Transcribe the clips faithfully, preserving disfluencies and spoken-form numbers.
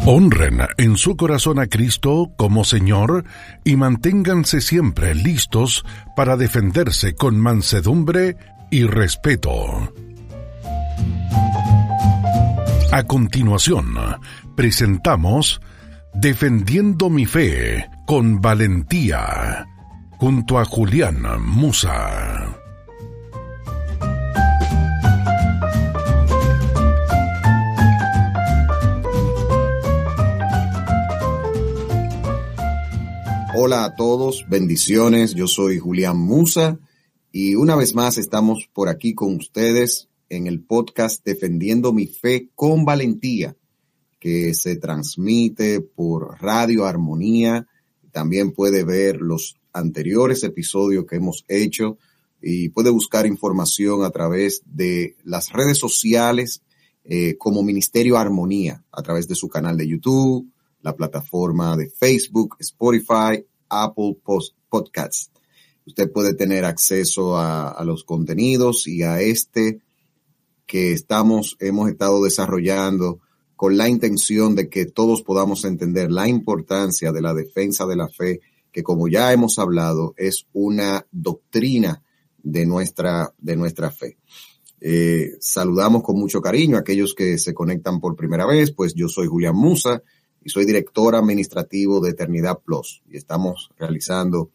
Honren en su corazón a Cristo como Señor y manténganse siempre listos para defenderse con mansedumbre y respeto. A continuación, presentamos Defendiendo mi Fe con Valentía, junto a Julián Musa. Hola a todos, bendiciones, yo soy Julián Musa y una vez más estamos por aquí con ustedes en el podcast Defendiendo mi Fe con Valentía, que se transmite por Radio Armonía. También puede ver los anteriores episodios que hemos hecho y puede buscar información a través de las redes sociales eh, como Ministerio Armonía, a través de su canal de YouTube, la plataforma de Facebook, Spotify, Apple Podcasts. Usted puede tener acceso a, a los contenidos y a este que estamos, hemos estado desarrollando con la intención de que todos podamos entender la importancia de la defensa de la fe, que como ya hemos hablado, es una doctrina de nuestra, de nuestra fe. Eh, saludamos con mucho cariño a aquellos que se conectan por primera vez, pues yo soy Julián Musa y soy director administrativo de Eternidad Plus y estamos realizando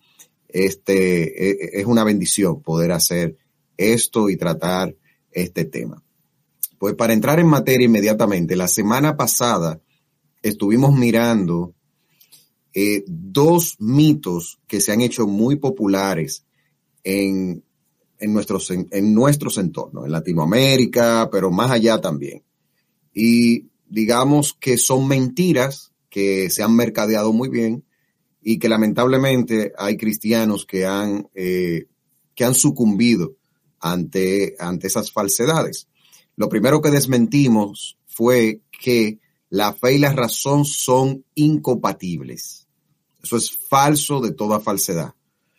este, es una bendición poder hacer esto y tratar este tema. Pues para entrar en materia inmediatamente, la semana pasada estuvimos mirando eh, dos mitos que se han hecho muy populares en, en, nuestros, en, en nuestros entornos, en Latinoamérica, pero más allá también. Y digamos que son mentiras que se han mercadeado muy bien y que lamentablemente hay cristianos que han, eh, que han sucumbido ante, ante esas falsedades. Lo primero que desmentimos fue que la fe y la razón son incompatibles. Eso es falso de toda falsedad.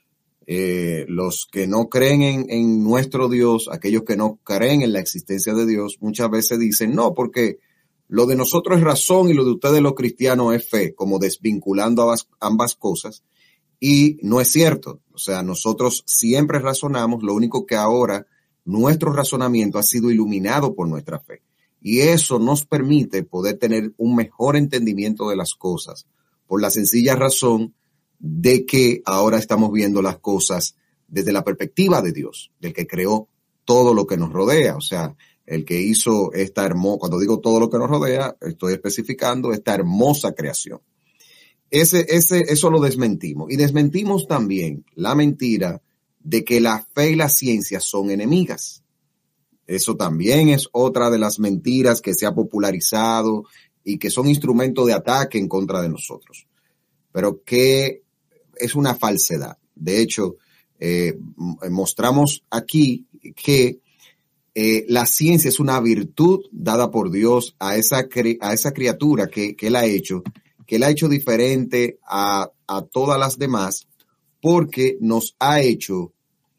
Eh, los que no creen en, en nuestro Dios, aquellos que no creen en la existencia de Dios, muchas veces dicen, no, porque lo de nosotros es razón y lo de ustedes los cristianos es fe, como desvinculando ambas, ambas cosas. Y no es cierto. O sea, nosotros siempre razonamos, lo único que ahora nuestro razonamiento ha sido iluminado por nuestra fe. Y eso nos permite poder tener un mejor entendimiento de las cosas, por la sencilla razón de que ahora estamos viendo las cosas desde la perspectiva de Dios, del que creó todo lo que nos rodea. O sea, el que hizo esta hermosa, cuando digo todo lo que nos rodea, estoy especificando esta hermosa creación. Ese, ese, eso lo desmentimos. Y desmentimos también la mentira de que la fe y la ciencia son enemigas. Eso también es otra de las mentiras que se ha popularizado y que son instrumentos de ataque en contra de nosotros. Pero que es una falsedad. De hecho, eh, mostramos aquí que Eh, la ciencia es una virtud dada por Dios a esa, a esa criatura que, que él ha hecho, que él ha hecho diferente a, a todas las demás, porque nos ha hecho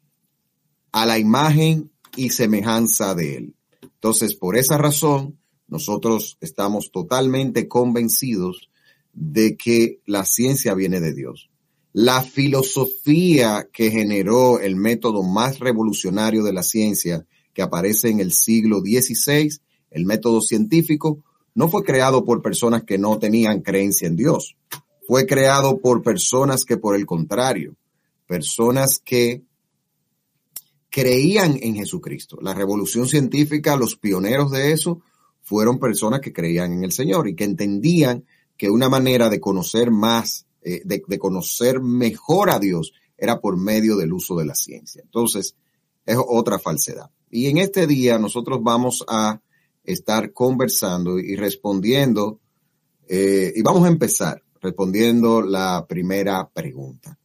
a la imagen y semejanza de él. Entonces, por esa razón, nosotros estamos totalmente convencidos de que la ciencia viene de Dios. La filosofía que generó el método más revolucionario de la ciencia, que aparece en el siglo dieciséis, el método científico, no fue creado por personas que no tenían creencia en Dios. Fue creado por personas que, por el contrario, personas que creían en Jesucristo. La revolución científica, los pioneros de eso, fueron personas que creían en el Señor y que entendían que una manera de conocer más, eh, de, de conocer mejor a Dios, era por medio del uso de la ciencia. Entonces, es otra falsedad. Y en este día nosotros vamos a estar conversando y respondiendo, eh, y vamos a empezar respondiendo la primera pregunta.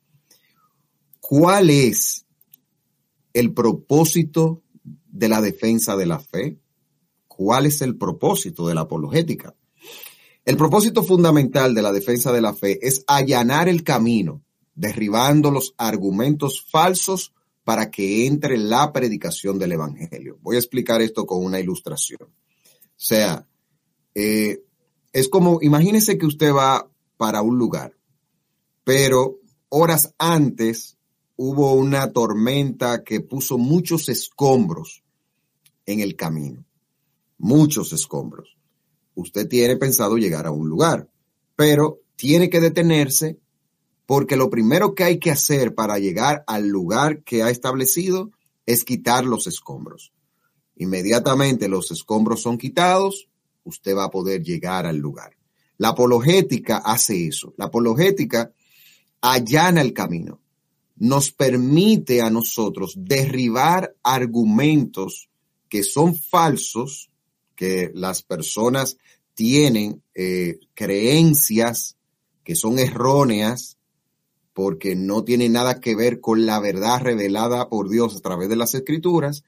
¿Cuál es el propósito de la defensa de la fe? ¿Cuál es el propósito de la apologética? El propósito fundamental de la defensa de la fe es allanar el camino, derribando los argumentos falsos para que entre la predicación del evangelio. Voy a explicar esto con una ilustración. O sea, eh, Es como, imagínese que usted va para un lugar, pero horas antes hubo una tormenta que puso muchos escombros en el camino, muchos escombros. Usted tiene pensado llegar a un lugar, pero tiene que detenerse porque lo primero que hay que hacer para llegar al lugar que ha establecido es quitar los escombros. Inmediatamente los escombros son quitados, usted va a poder llegar al lugar. La apologética hace eso. La apologética allana el camino. Nos permite a nosotros derribar argumentos que son falsos, que las personas tienen eh, creencias que son erróneas porque no tienen nada que ver con la verdad revelada por Dios a través de las Escrituras.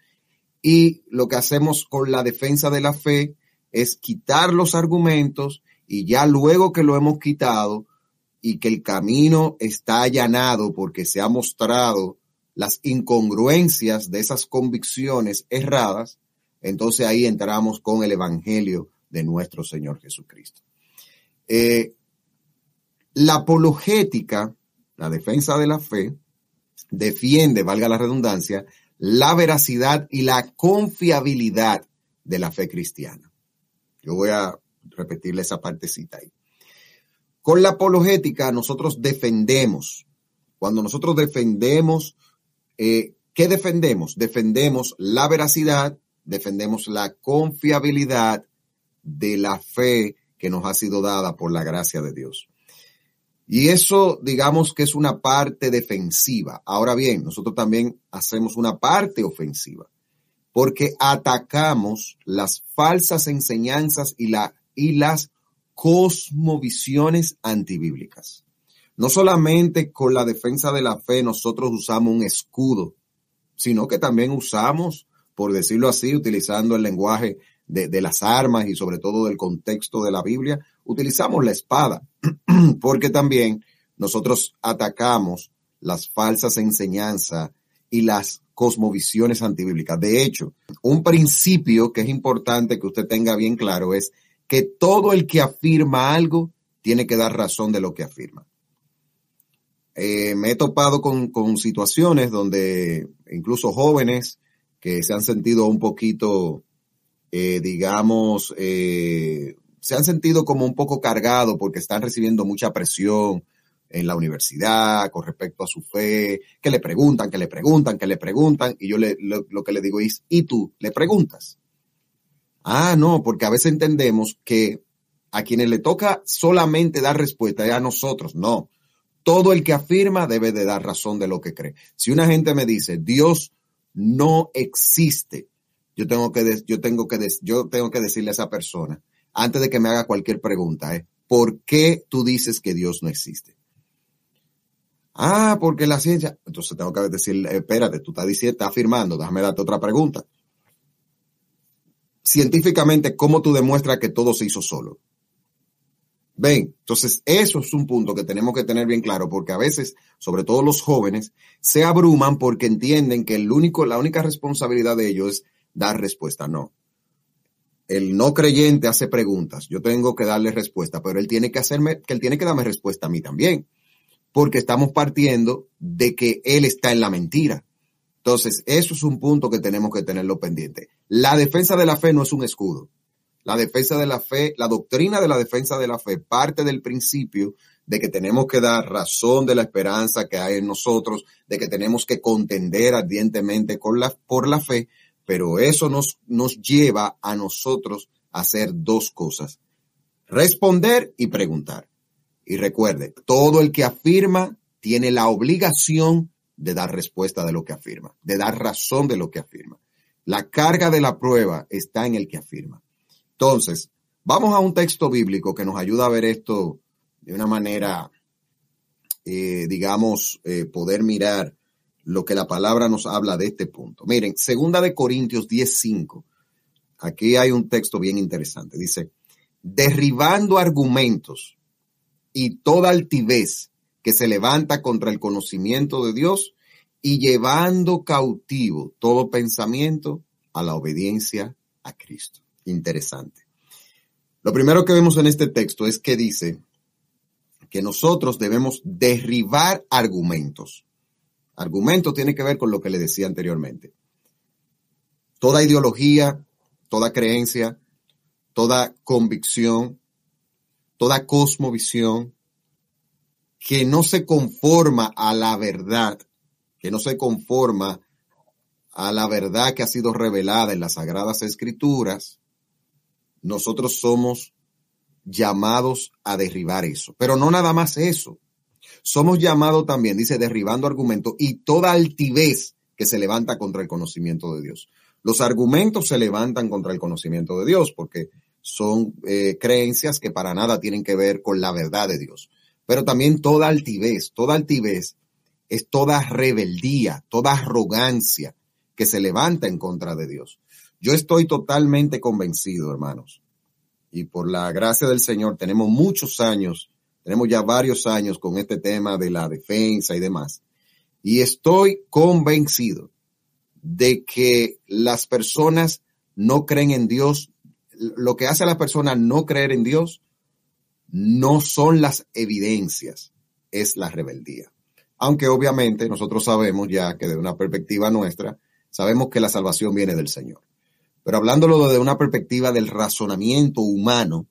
Y lo que hacemos con la defensa de la fe es quitar los argumentos y ya luego que lo hemos quitado y que el camino está allanado porque se ha mostrado las incongruencias de esas convicciones erradas, entonces ahí entramos con el evangelio de nuestro Señor Jesucristo. Eh, la apologética, la defensa de la fe, defiende, valga la redundancia, la veracidad y la confiabilidad de la fe cristiana. Yo voy a repetirle esa partecita ahí. Con la apologética nosotros defendemos. Cuando nosotros defendemos, eh, ¿qué defendemos? Defendemos la veracidad, defendemos la confiabilidad de la fe que nos ha sido dada por la gracia de Dios. Y eso, digamos que es una parte defensiva. Ahora bien, nosotros también hacemos una parte ofensiva, porque atacamos las falsas enseñanzas y, la, y las cosmovisiones antibíblicas. No solamente con la defensa de la fe nosotros usamos un escudo, sino que también usamos, por decirlo así, utilizando el lenguaje de, de las armas y sobre todo del contexto de la Biblia, utilizamos la espada, porque también nosotros atacamos las falsas enseñanzas y las cosmovisiones antibíblicas. De hecho, un principio que es importante que usted tenga bien claro es que todo el que afirma algo tiene que dar razón de lo que afirma. Eh, me he topado con, con situaciones donde incluso jóvenes que se han sentido un poquito, eh, digamos, eh, se han sentido como un poco cargados porque están recibiendo mucha presión en la universidad con respecto a su fe, que le preguntan, que le preguntan, que le preguntan, y yo le, lo, lo que le digo es, ¿y tú le preguntas? Ah, no, porque a veces entendemos que a quienes le toca solamente dar respuesta es a nosotros. No, todo el que afirma debe de dar razón de lo que cree. Si una gente me dice, Dios no existe, yo tengo que, de, yo tengo que, de, yo tengo que decirle a esa persona, antes de que me haga cualquier pregunta, ¿eh? ¿Por qué tú dices que Dios no existe? Ah, porque la ciencia. Entonces tengo que decirle, espérate, tú estás diciendo, estás afirmando, déjame darte otra pregunta. Científicamente, ¿cómo tú demuestras que todo se hizo solo? Ven, entonces eso es un punto que tenemos que tener bien claro, porque a veces, sobre todo los jóvenes, se abruman porque entienden que el único, la única responsabilidad de ellos es dar respuesta. No. El no creyente hace preguntas, yo tengo que darle respuesta, pero él tiene que hacerme, que él tiene que darme respuesta a mí también, porque estamos partiendo de que él está en la mentira. Entonces, eso es un punto que tenemos que tenerlo pendiente. La defensa de la fe no es un escudo. La defensa de la fe, la doctrina de la defensa de la fe parte del principio de que tenemos que dar razón de la esperanza que hay en nosotros, de que tenemos que contender ardientemente con la, por la fe, pero eso nos, nos lleva a nosotros a hacer dos cosas: responder y preguntar. Y recuerde, todo el que afirma tiene la obligación de dar respuesta de lo que afirma, de dar razón de lo que afirma. La carga de la prueba está en el que afirma. Entonces, vamos a un texto bíblico que nos ayuda a ver esto de una manera, eh, digamos, eh, poder mirar lo que la palabra nos habla de este punto. Miren, segunda de Corintios diez cinco. Aquí hay un texto bien interesante. Dice, derribando argumentos y toda altivez que se levanta contra el conocimiento de Dios y llevando cautivo todo pensamiento a la obediencia a Cristo. Interesante. Lo primero que vemos en este texto es que dice que nosotros debemos derribar argumentos. Argumento tiene que ver con lo que le decía anteriormente. Toda ideología, toda creencia, toda convicción, toda cosmovisión que no se conforma a la verdad, que no se conforma a la verdad que ha sido revelada en las Sagradas Escrituras, nosotros somos llamados a derribar eso. Pero no nada más eso. Somos llamados también, dice, derribando argumentos y toda altivez que se levanta contra el conocimiento de Dios. Los argumentos se levantan contra el conocimiento de Dios porque son eh, creencias que para nada tienen que ver con la verdad de Dios. Pero también toda altivez, toda altivez es toda rebeldía, toda arrogancia que se levanta en contra de Dios. Yo estoy totalmente convencido, hermanos, y por la gracia del Señor tenemos muchos años, tenemos ya varios años con este tema de la defensa y demás, y estoy convencido de que las personas no creen en Dios. Lo que hace a las personas no creer en Dios no son las evidencias, es la rebeldía. Aunque obviamente nosotros sabemos ya que desde una perspectiva nuestra, sabemos que la salvación viene del Señor. Pero hablándolo desde una perspectiva del razonamiento humano,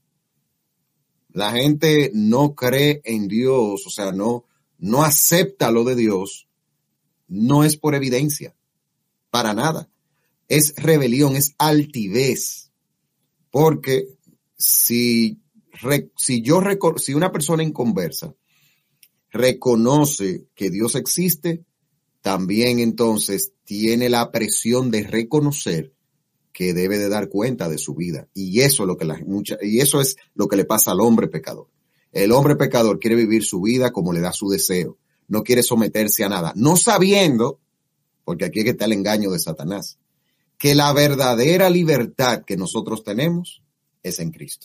la gente no cree en Dios, o sea, no, no acepta lo de Dios, no es por evidencia, para nada. Es rebelión, es altivez. Porque si, si, yo, si una persona inconversa reconoce que Dios existe, también entonces tiene la presión de reconocer que debe de dar cuenta de su vida. Y eso es lo que la, mucha, y eso es lo que le pasa al hombre pecador. El hombre pecador quiere vivir su vida como le da su deseo. No quiere someterse a nada. No sabiendo, porque aquí es que está el engaño de Satanás, que la verdadera libertad que nosotros tenemos es en Cristo.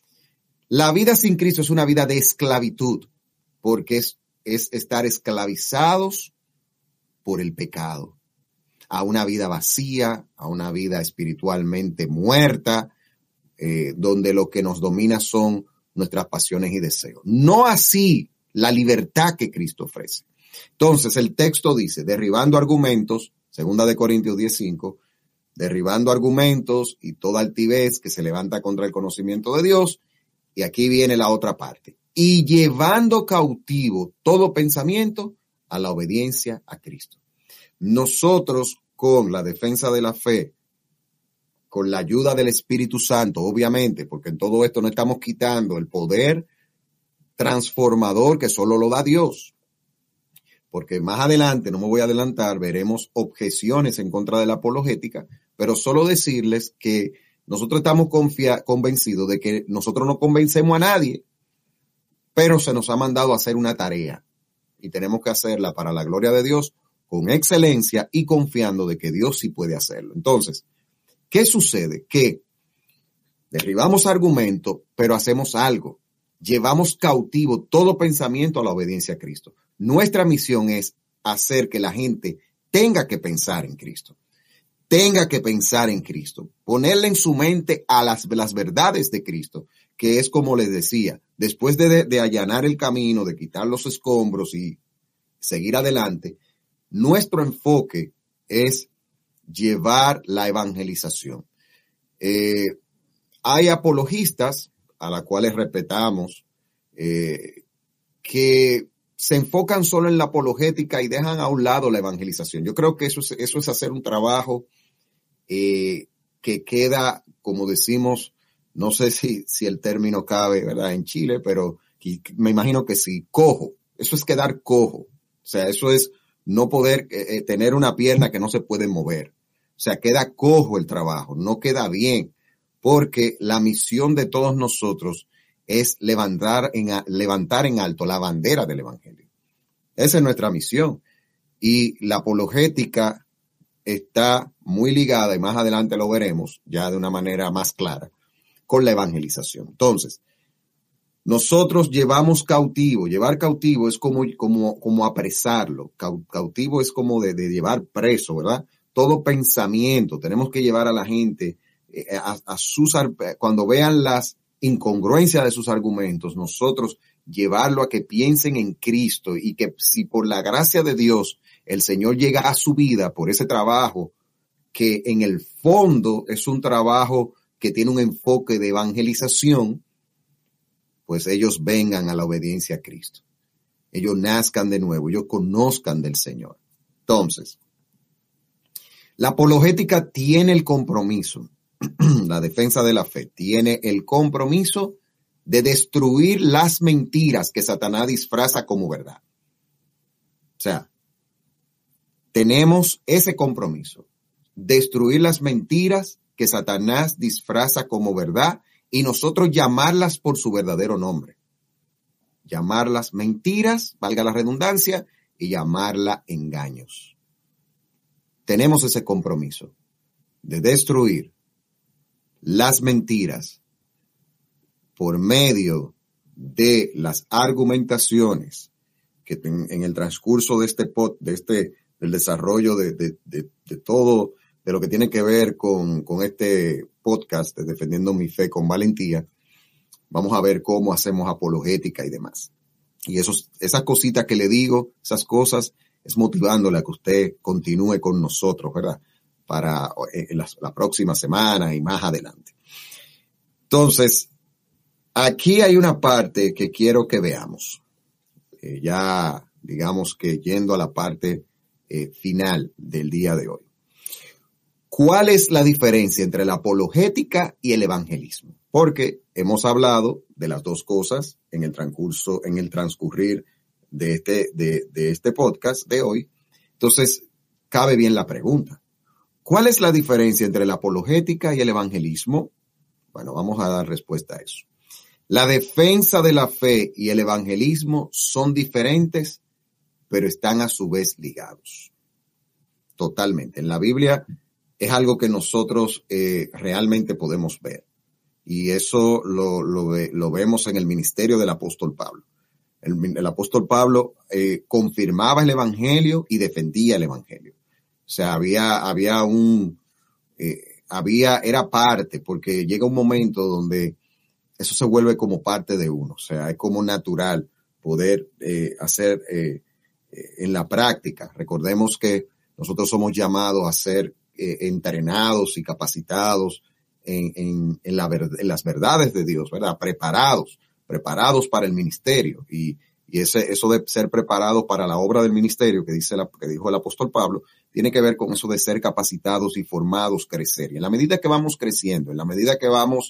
La vida sin Cristo es una vida de esclavitud, porque es, es estar esclavizados por el pecado, a una vida vacía, a una vida espiritualmente muerta, eh, donde lo que nos domina son nuestras pasiones y deseos. No así la libertad que Cristo ofrece. Entonces el texto dice, derribando argumentos, segunda de Corintios diez cinco, derribando argumentos y toda altivez que se levanta contra el conocimiento de Dios. Y aquí viene la otra parte. Y llevando cautivo todo pensamiento a la obediencia a Cristo. Nosotros, con la defensa de la fe, con la ayuda del Espíritu Santo, obviamente, porque en todo esto no estamos quitando el poder transformador que solo lo da Dios. Porque más adelante, no me voy a adelantar, veremos objeciones en contra de la apologética, pero solo decirles que nosotros estamos confia- convencidos de que nosotros no convencemos a nadie, pero se nos ha mandado a hacer una tarea y tenemos que hacerla para la gloria de Dios con excelencia y confiando de que Dios sí puede hacerlo. Entonces, ¿qué sucede? Que derribamos argumentos, pero hacemos algo. Llevamos cautivo todo pensamiento a la obediencia a Cristo. Nuestra misión es hacer que la gente tenga que pensar en Cristo. Tenga que pensar en Cristo. Ponerle en su mente a las, las verdades de Cristo, que es como les decía, después de, de, de allanar el camino, de quitar los escombros y seguir adelante, nuestro enfoque es llevar la evangelización. Eh, hay apologistas, a las cuales respetamos, eh, que se enfocan solo en la apologética y dejan a un lado la evangelización. Yo creo que eso es, eso es hacer un trabajo eh, que queda, como decimos, no sé si, si el término cabe, ¿verdad?, en Chile, pero me imagino que sí, cojo. Eso es quedar cojo. O sea, eso es no poder eh, tener una pierna que no se puede mover. O sea, queda cojo el trabajo, no queda bien, porque la misión de todos nosotros es levantar en, levantar en alto la bandera del evangelio. Esa es nuestra misión. Y la apologética está muy ligada, y más adelante lo veremos ya de una manera más clara, con la evangelización. Entonces, nosotros llevamos cautivo. Llevar cautivo es como, como, como apresarlo. Cautivo es como de, de llevar preso, ¿verdad? Todo pensamiento. Tenemos que llevar a la gente eh, a, a sus, cuando vean las incongruencia de sus argumentos, nosotros llevarlo a que piensen en Cristo y que si por la gracia de Dios el Señor llega a su vida por ese trabajo, que en el fondo es un trabajo que tiene un enfoque de evangelización, pues ellos vengan a la obediencia a Cristo. Ellos nazcan de nuevo, ellos conozcan del Señor. Entonces, la apologética tiene el compromiso, la defensa de la fe, tiene el compromiso de destruir las mentiras que Satanás disfraza como verdad. O sea, tenemos ese compromiso, destruir las mentiras que Satanás disfraza como verdad y nosotros llamarlas por su verdadero nombre. Llamarlas mentiras, valga la redundancia, y llamarla engaños. Tenemos ese compromiso de destruir las mentiras por medio de las argumentaciones que en, en el transcurso de este pod, de este, del desarrollo de, de, de, de todo, de lo que tiene que ver con, con este podcast de Defendiendo mi Fe con Valentía, vamos a ver cómo hacemos apologética y demás. Y esos, esas cositas que le digo, esas cosas, es motivándole a que usted continúe con nosotros, ¿verdad? Para eh, la, la próxima semana y más adelante. Entonces, aquí hay una parte que quiero que veamos. Eh, ya, digamos que yendo a la parte eh, final del día de hoy. ¿Cuál es la diferencia entre la apologética y el evangelismo? Porque hemos hablado de las dos cosas en el transcurso, en el transcurrir de este, de, de este podcast de hoy. Entonces, cabe bien la pregunta. ¿Cuál es la diferencia entre la apologética y el evangelismo? Bueno, vamos a dar respuesta a eso. La defensa de la fe y el evangelismo son diferentes, pero están a su vez ligados. Totalmente. En la Biblia es algo que nosotros eh, realmente podemos ver. Y eso lo, lo, ve, lo vemos en el ministerio del apóstol Pablo. El, el apóstol Pablo eh, confirmaba el evangelio y defendía el evangelio. O sea, había, había un, eh, había, era parte, porque llega un momento donde eso se vuelve como parte de uno. O sea, es como natural poder eh, hacer eh, eh, en la práctica. Recordemos que nosotros somos llamados a ser eh, entrenados y capacitados en, en, en, la, en las verdades de Dios, ¿verdad? Preparados, preparados para el ministerio. Y, y ese, eso de ser preparados para la obra del ministerio que dice la, que dijo el apóstol Pablo, tiene que ver con eso de ser capacitados y formados, crecer. Y en la medida que vamos creciendo, en la medida que vamos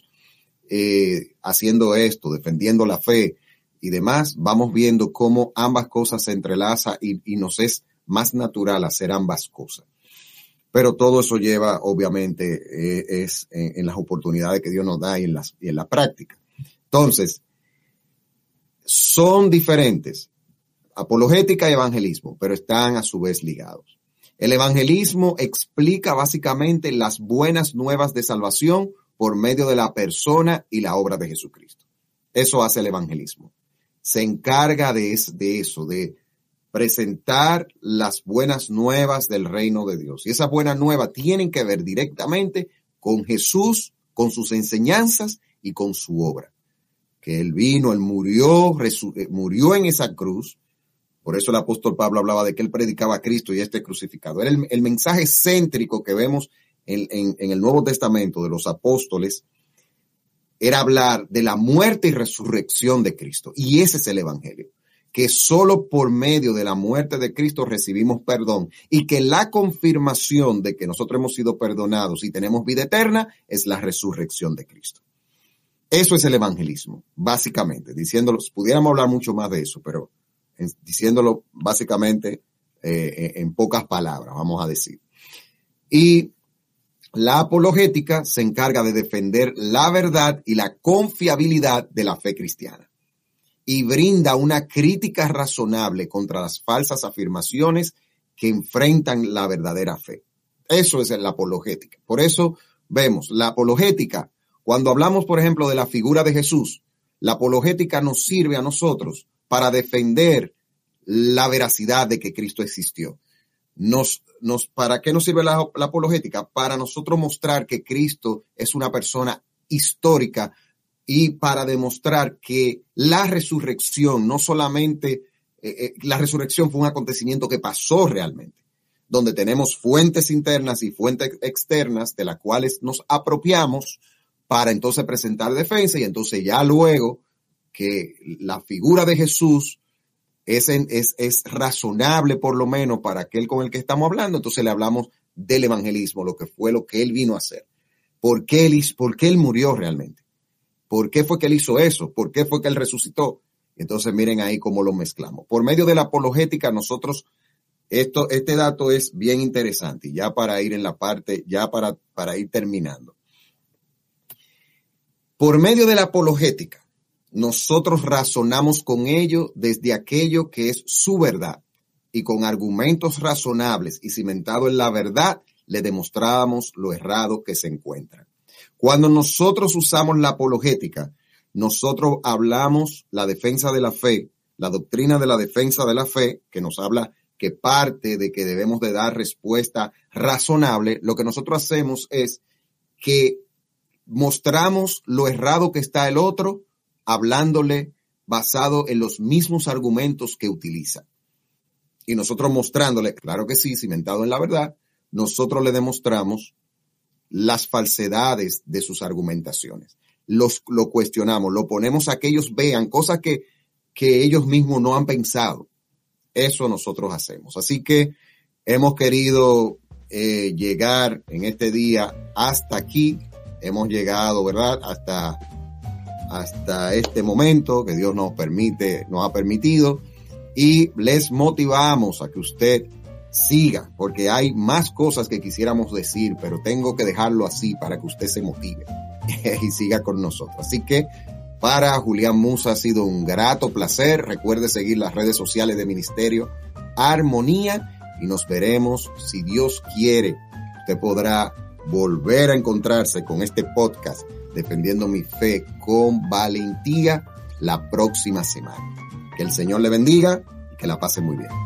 eh, haciendo esto, defendiendo la fe y demás, vamos viendo cómo ambas cosas se entrelazan y, y nos es más natural hacer ambas cosas. Pero todo eso lleva, obviamente, eh, es en, en las oportunidades que Dios nos da y en, las, y en la práctica. Entonces, son diferentes, apologética y evangelismo, pero están a su vez ligados. El evangelismo explica básicamente las buenas nuevas de salvación por medio de la persona y la obra de Jesucristo. Eso hace el evangelismo. Se encarga de, de eso, de presentar las buenas nuevas del reino de Dios. Y esas buenas nuevas tienen que ver directamente con Jesús, con sus enseñanzas y con su obra. Que Él vino, Él murió, resu- murió en esa cruz. Por eso el apóstol Pablo hablaba de que Él predicaba a Cristo y este crucificado. Era el, el mensaje céntrico que vemos en, en, en el Nuevo Testamento de los apóstoles. Era hablar de la muerte y resurrección de Cristo. Y ese es el evangelio. Que solo por medio de la muerte de Cristo recibimos perdón y que la confirmación de que nosotros hemos sido perdonados y tenemos vida eterna es la resurrección de Cristo. Eso es el evangelismo, básicamente, diciéndolo, pudiéramos hablar mucho más de eso, pero en, diciéndolo básicamente eh, en pocas palabras, vamos a decir. Y la apologética se encarga de defender la verdad y la confiabilidad de la fe cristiana. Y brinda una crítica razonable contra las falsas afirmaciones que enfrentan la verdadera fe. Eso es la apologética. Por eso vemos la apologética, cuando hablamos, por ejemplo, de la figura de Jesús, la apologética nos sirve a nosotros para defender la veracidad de que Cristo existió. Nos, nos, ¿Para qué nos sirve la, la apologética? Para nosotros mostrar que Cristo es una persona histórica, y para demostrar que la resurrección no solamente, eh, eh, la resurrección fue un acontecimiento que pasó realmente, donde tenemos fuentes internas y fuentes externas de las cuales nos apropiamos para entonces presentar defensa, y entonces ya luego que la figura de Jesús es, en, es, es razonable por lo menos para aquel con el que estamos hablando, entonces le hablamos del evangelismo, lo que fue lo que él vino a hacer. ¿Por qué él, por qué él murió realmente? ¿Por qué fue que él hizo eso? ¿Por qué fue que él resucitó? Entonces miren ahí cómo lo mezclamos. Por medio de la apologética nosotros, esto, este dato es bien interesante, y ya para ir en la parte, ya para, para ir terminando. Por medio de la apologética, nosotros razonamos con ello desde aquello que es su verdad, y con argumentos razonables y cimentados en la verdad, le demostramos lo errado que se encuentra. Cuando nosotros usamos la apologética, nosotros hablamos la defensa de la fe, la doctrina de la defensa de la fe, que nos habla que parte de que debemos de dar respuesta razonable. Lo que nosotros hacemos es que mostramos lo errado que está el otro, hablándole basado en los mismos argumentos que utiliza. Y nosotros mostrándole, claro que sí, cimentado en la verdad, nosotros le demostramos las falsedades de sus argumentaciones. Los, lo cuestionamos, lo ponemos a que ellos vean cosas que, que ellos mismos no han pensado. Eso nosotros hacemos. Así que hemos querido eh, llegar en este día hasta aquí. Hemos llegado, ¿verdad? Hasta, hasta este momento que Dios nos permite, nos ha permitido. Y les motivamos a que usted siga, porque hay más cosas que quisiéramos decir, pero tengo que dejarlo así para que usted se motive y siga con nosotros. Así que para Julián Musa ha sido un grato placer. Recuerde seguir las redes sociales de Ministerio Armonía y nos veremos, si Dios quiere. Usted podrá volver a encontrarse con este podcast, Defendiendo mi Fe con Valentía, la próxima semana. Que el Señor le bendiga y que la pase muy bien.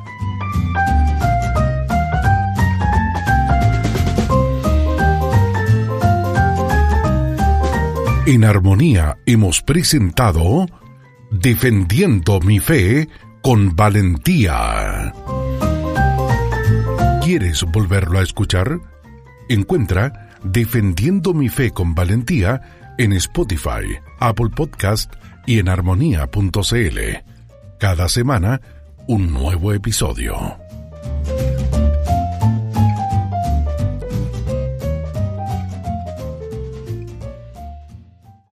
En Armonía hemos presentado Defendiendo mi Fe con Valentía. ¿Quieres volverlo a escuchar? Encuentra Defendiendo mi Fe con Valentía en Spotify, Apple Podcast y en armonía punto c l. Cada semana, un nuevo episodio.